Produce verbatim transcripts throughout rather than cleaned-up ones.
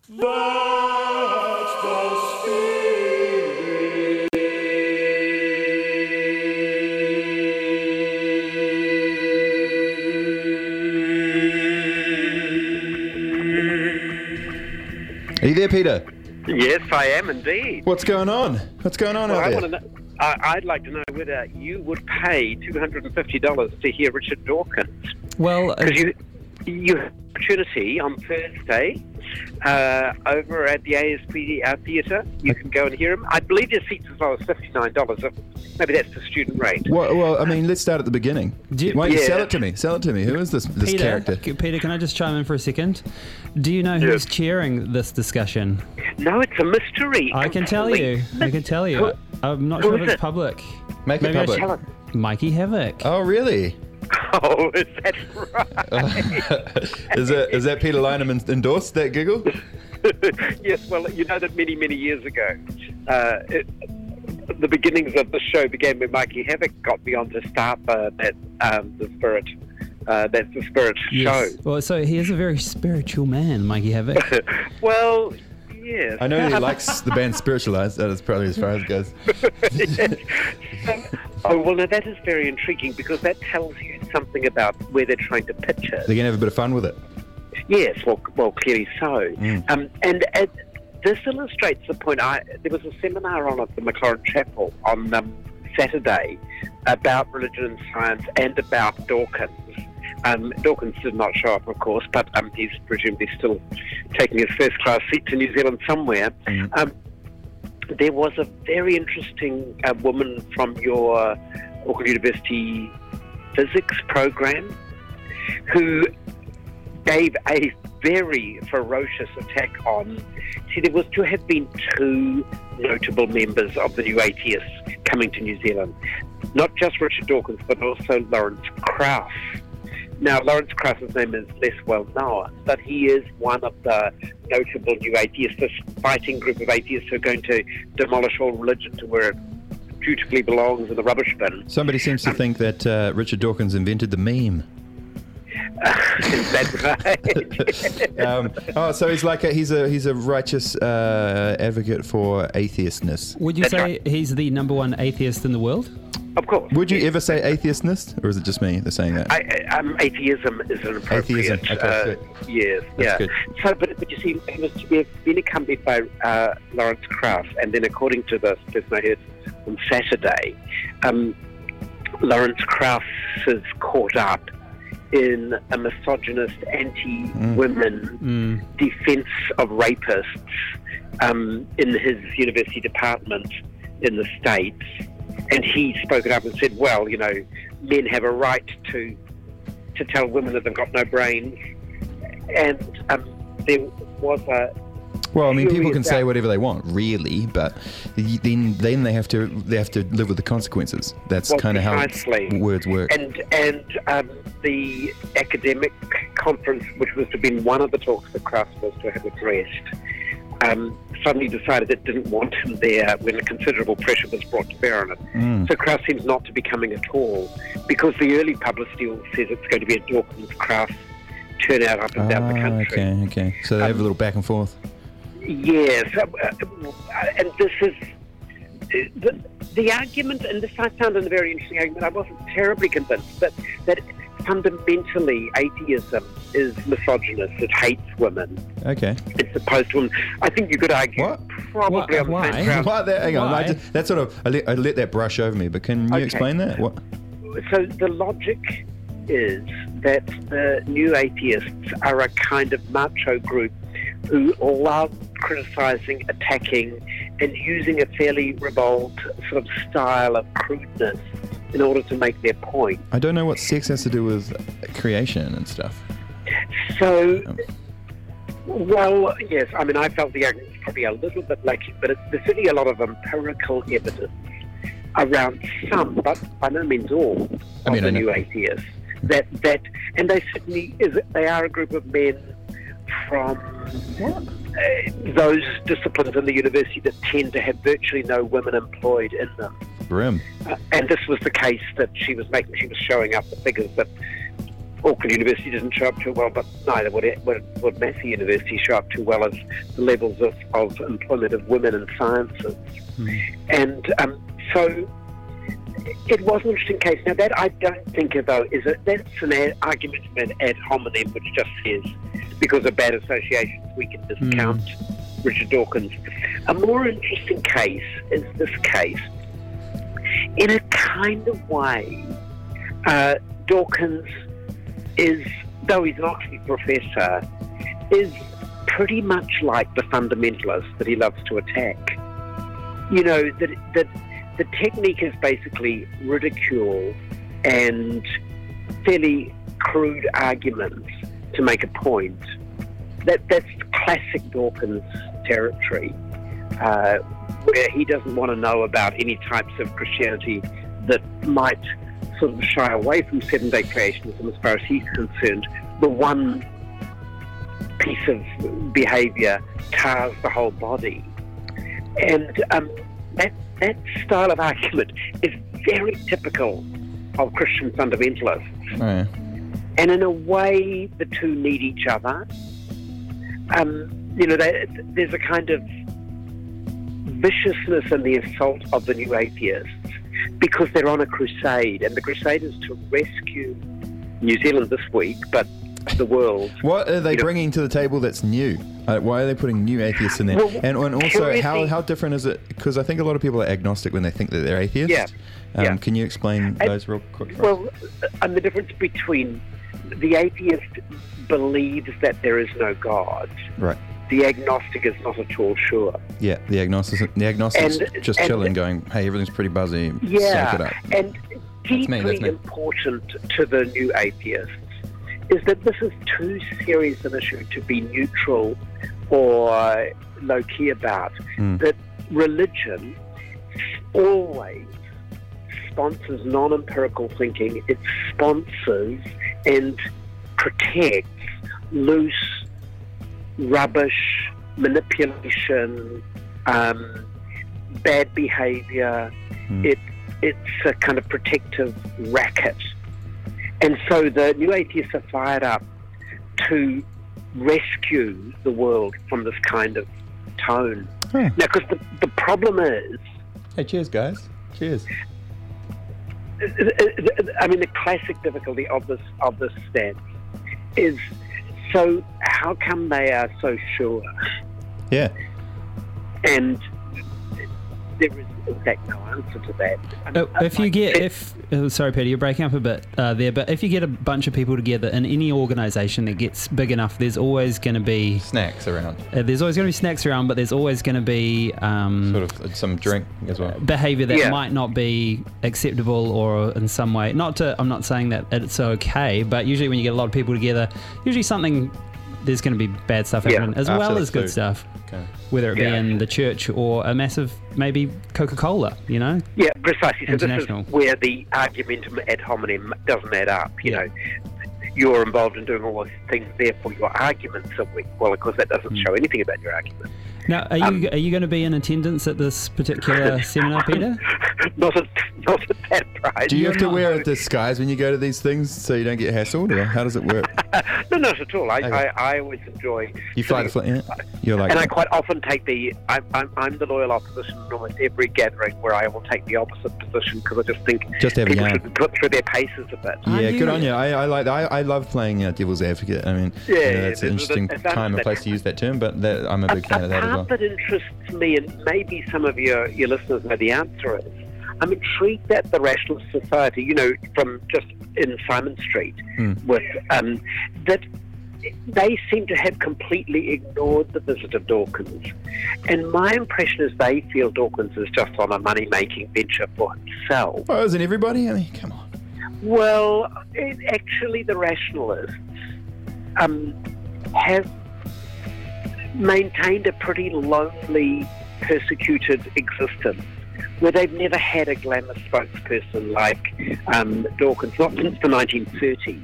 That's the spirit. Are you there, Peter? Yes, I am indeed. What's going on? What's going on Well, out I there? want to know, I, I'd like to know whether you would pay two hundred fifty dollars to hear Richard Dawkins. Well, uh, Because you, you have an opportunity on Thursday uh, over at the A S P uh, Theatre. You can go and hear him. I believe your seats as low as fifty-nine dollars. Maybe that's the student rate. Well, well, I mean, let's start at the beginning. Do you- Why don't you Yeah. sell it to me? Sell it to me. Who is this this Peter, character? c- Peter, can I just chime in for a second? Do you know who's Yes. chairing this discussion? No, it's a mystery. I can tell you. I can tell you. I'm not Who sure if is it's it? public. Make it Maybe I public. should- Tell us. Mikey Havoc. Oh, really? Oh, is that right? is that is that Peter Lineman endorsed that giggle? Yes, well, you know that many, many years ago, uh, it, the beginnings of the show began when Mikey Havoc got me on to start uh, that um, the Spirit. Uh, that's the Spirit Yes. Well, so he is a very spiritual man, Mikey Havoc. show. Well, yes. I know he likes the band Spiritualized. That is probably as far as it goes. Yes. So, oh, well, now that is very intriguing because that tells you something about where they're trying to pitch it. They're gonna have a bit of fun with it. Yes, well, well, clearly so. Mm. Um, and uh, this illustrates the point. I, there was a seminar on at the Maclaurin Chapel on um, Saturday about religion and science and about Dawkins. Um, Dawkins did not show up, of course, but um, he's presumably still taking his first-class seat to New Zealand somewhere. Mm. Um, there was a very interesting uh, woman from your Auckland University physics program who gave a very ferocious attack on... See, there was to have been two notable members of the New Atheists coming to New Zealand. Not just Richard Dawkins, but also Lawrence Krauss. Now, Lawrence Krauss's name is less well known, but he is one of the notable New Atheists, this fighting group of atheists who are going to demolish all religion to where it dutifully belongs in the rubbish bin. Somebody seems to think that uh, Richard Dawkins invented the meme. Is that right? Um, oh, so he's like a, he's a he's a righteous uh, advocate for atheistness. Would you That's say right. he's the number one atheist in the world? Of course. Would you ever say atheistness, or is it just me that's saying that? I, I- um, atheism is an appropriate. Atheism, okay, uh, good. yes, That's yeah. good. So, but, but you see, he was to be been accompanied by uh, Lawrence Krauss, and then according to this person I heard on Saturday, um, Lawrence Krauss is caught up in a misogynist, anti-women Mm. defense of rapists um, in his university department in the States. And he spoke it up and said, well, you know, men have a right to to tell women that they've got no brains. And um, there was a... Well, I mean, people Curious can say about- whatever they want, really, but then then they have to they have to live with the consequences. That's Well, kind of how precisely. words work. And and um, the academic conference, which was to have been one of the talks that Krauss was to have addressed, um, suddenly decided it didn't want him there when a considerable pressure was brought to bear on it. Mm. So Krauss seems not to be coming at all, because the early publicity all says it's going to be a Dawkins-Krauss turnout up and down the Ah, country. okay, okay. So they have a Um, little back and forth. Yes, uh, uh, and this is uh, the, the argument, and this I found a very interesting argument. I wasn't terribly convinced that that fundamentally atheism is misogynist. It hates women. Okay. It's opposed to women. I think you could argue What? probably Why- on the why? same ground. What? That, hang on. I Why? just, that sort of I let, I let that brush over me. But can you Okay. explain that? What? So the logic is that the new atheists are a kind of macho group who love criticising, attacking, and using a fairly ribald sort of style of crudeness in order to make their point. I don't know what sex has to do with creation and stuff. So, well, yes, I mean, I felt the argument was probably a little bit lacking, but it's, there's certainly a lot of empirical evidence around some, but by no means all, of I mean, the I know- new atheists. That, that, and they certainly is, they are a group of men from uh, those disciplines in the university that tend to have virtually no women employed in them. Grim. Uh, and this was the case that she was making. She was showing up the figures that Auckland University didn't show up too well, but neither would, it, would, would Massey University show up too well as the levels of, of employment of women in sciences. Mm. And um, so it was an interesting case. Now, that I don't think about is that that's an ad, argument of an ad hominem, which just says because of bad associations we can discount mm. Richard Dawkins. A more interesting case is this case. In a kind of way, uh, Dawkins is, though he's an Oxford professor, is pretty much like the fundamentalist that he loves to attack. You know, that that the technique is basically ridicule and fairly crude arguments to make a point. That that's classic Dawkins territory, uh, where he doesn't want to know about any types of Christianity that might sort of shy away from seven-day creationism as far as he's concerned. The one piece of behaviour tars the whole body. And um, that, that style of argument is very typical of Christian fundamentalists. Oh, yeah. And in a way, the two need each other. Um, you know, they, there's a kind of viciousness in the assault of the new atheists because they're on a crusade, and the crusade is to rescue New Zealand this week, but the world. What are they you bringing know. to the table that's new? Uh, why are they putting new atheists in there? Well, and, and also, how, how different is it? Because I think a lot of people are agnostic when they think that they're atheists. Yeah. Um, yeah. Can you explain and, those real quick for Well, us? and the difference between the atheist believes that there is no God. Right. The agnostic is not at all sure. Yeah, the agnostic, the agnostic's and, just and, chilling, going, "Hey, everything's pretty buzzy. Yeah, soak it up." And deeply me, that's me. important to the new atheists is that this is too serious an issue to be neutral or low-key about. Mm. That religion always sponsors non-empirical thinking. It sponsors and protects loose, rubbish, manipulation, um, bad behaviour. Mm. It it's a kind of protective racket. And so the new atheists are fired up to rescue the world from this kind of tone. Hmm. Now, because the, the problem is... Hey, cheers, guys. Cheers. I mean, the classic difficulty of this of this stance is, so how come they are so sure? Yeah. And there is, in fact, no answer to that. Uh, if you get, if uh, sorry, Peter, you're breaking up a bit uh, there, but if you get a bunch of people together in any organisation that gets big enough, there's always going to be snacks around. Uh, there's always going to be snacks around, but there's always going to be um, sort of some drink as well. Behaviour that yeah. might not be acceptable, or in some way, not to. I'm not saying that it's okay, but usually when you get a lot of people together, usually something. There's going to be bad stuff happening yeah. as After well the as good food. stuff. Okay. Whether it be Yeah. in the church or a massive, maybe Coca-Cola, you know? Yeah, precisely. So this International. is where the argumentum ad hominem doesn't add up. You Yeah. know, you're involved in doing all those things, therefore your arguments are weak. Well, of course, that doesn't Mm. show anything about your argument. Now, are you Um, are you going to be in attendance at this particular seminar, Peter? not at not at that price. Do you You're have to not- wear a disguise when you go to these things so you don't get hassled, or how does it work? no, not at all. I, Okay. I, I always enjoy. You fly the sitting- flight, yeah? You're like, And I quite often take the. I'm, I'm, I'm the loyal opposition in almost every gathering where I will take the opposite position because I just think Just have a people yarn. should put through their paces a bit. Are yeah, you- good on you. I, I like. I, I love playing uh, devil's advocate. I mean, Yeah, you know, yeah, that's an there's- interesting there's that- time and that- place to use that term, but that, I'm a A, big fan a of that as well. part that interests me, and maybe some of your, your listeners know the answer is, I'm intrigued that the Rationalist Society, you know, from just in Simon Street, Mm. with um, that they seem to have completely ignored the visit of Dawkins. And my impression is they feel Dawkins is just on a money-making venture for himself. Oh, isn't everybody? I mean, come on. Well, it, actually, the rationalists um, have maintained a pretty lonely, persecuted existence where they've never had a glamour spokesperson like um, Dawkins, not since the nineteen thirties.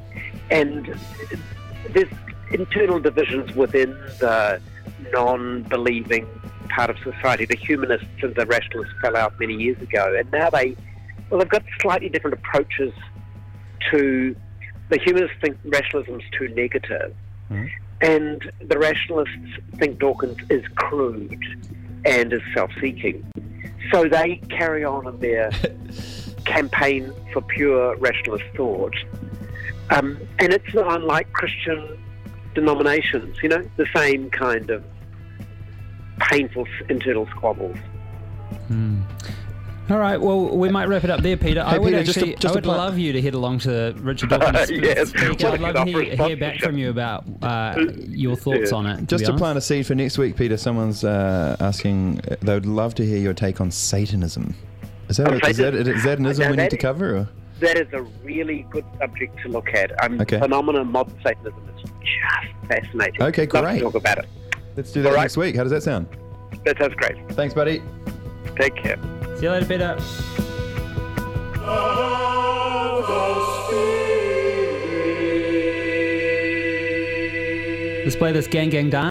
And there's internal divisions within the non-believing part of society. The humanists and the rationalists fell out many years ago, and now they, well, they've got slightly different approaches to the humanists think rationalism's too negative, Mhm. and the rationalists think Dawkins is crude and is self-seeking. So they carry on in their campaign for pure rationalist thought. Um, and it's not unlike Christian denominations, you know, the same kind of painful internal squabbles. All right, well, we might wrap it up there, Peter. I Hey, would Peter, just actually, a- just I a would pla- love you to head along to Richard Dawkins' Yes, speak. well, I'd love I to could hear, offer a hear back sponsorship. from you about uh, your thoughts Yeah. on it. To Just be to honest. plant a seed for next week, Peter, someone's uh, asking, uh, they would love to hear your take on Satanism. Is that, On a, is that, Satanism? is that an ism Now we need that to is- cover? Or? That is a really good subject to look at. Um, Okay. The phenomenon of modern Satanism is just fascinating. Okay, Love great. to talk about it. Let's do that All right. next week. How does that sound? That sounds great. Thanks, buddy. Take care. See you later, Peter. of the Spirit. Let's play this Gang Gang Dance.